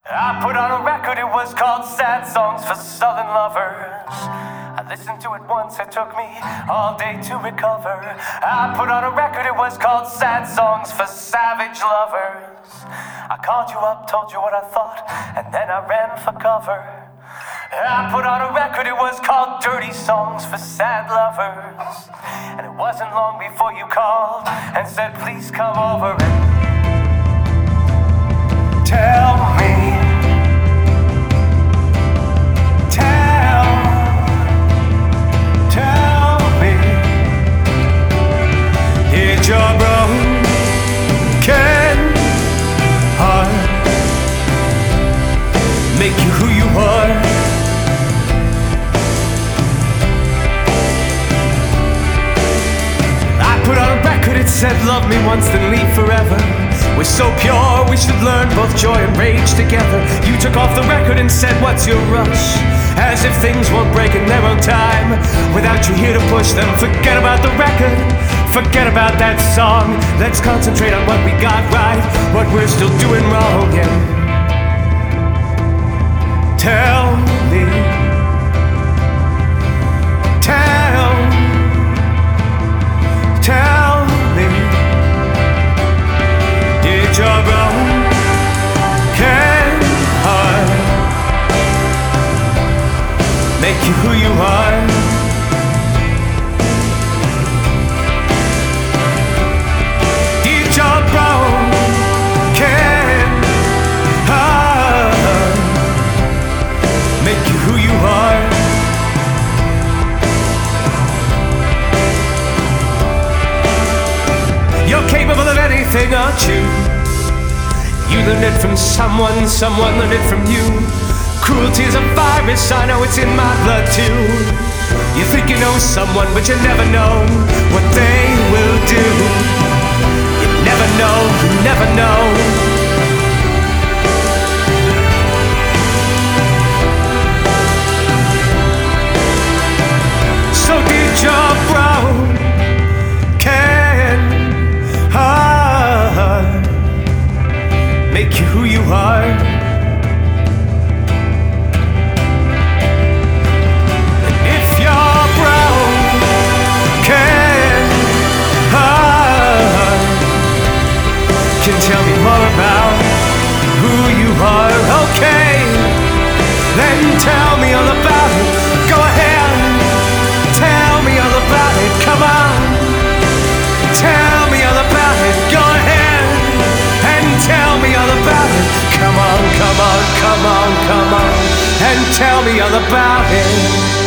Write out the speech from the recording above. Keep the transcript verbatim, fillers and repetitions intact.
I put on a record, it was called Sad Songs for Southern Lovers. I listened to it once, it took me all day to recover. I put on a record, it was called Sad Songs for Savage Lovers. I called you up, told you what I thought, and then I ran for cover. I put on a record, it was called Dirty Songs for Sad Lovers. And it wasn't long before you called and said, please come over and tell me, tell, tell me, did your broken heart make you who you are? I put on a record, it said love me once then leave forever. We're so pure, we should learn both joy and rage together. You took off the record and said, what's your rush? As if things won't break in their own time. Without you here to push them, forget about the record. Forget about that song. Let's concentrate on what we got right, what we're still doing wrong, yeah. Tell me, tell, tell me, did your broken heart make you who you are? Did your broken heart make you who you are? You're capable of anything, aren't you? You learned it from someone, someone learned it from you. Cruelty is a virus, I know it's in my blood too. You think you know someone, but you never know what they will do. You never know, you never know. So did your broken heart make you who you are? And if your broken heart can tell me more about who you are, okay, then tell me all about it. Go ahead, tell me all about it. Come on, tell me all about it. Go ahead and tell me all about it. Come on, come on, come on, come on, and tell me all about it.